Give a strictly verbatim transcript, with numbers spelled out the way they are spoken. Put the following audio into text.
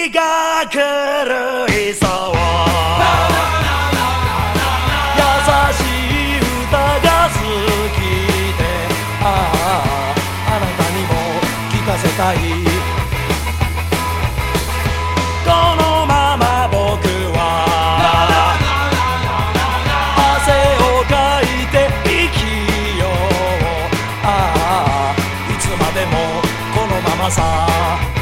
が狂いそう優しい歌が好きであああなたにも聞かせたいこのまま僕は汗をかいて生きようああいつまでもこのままさ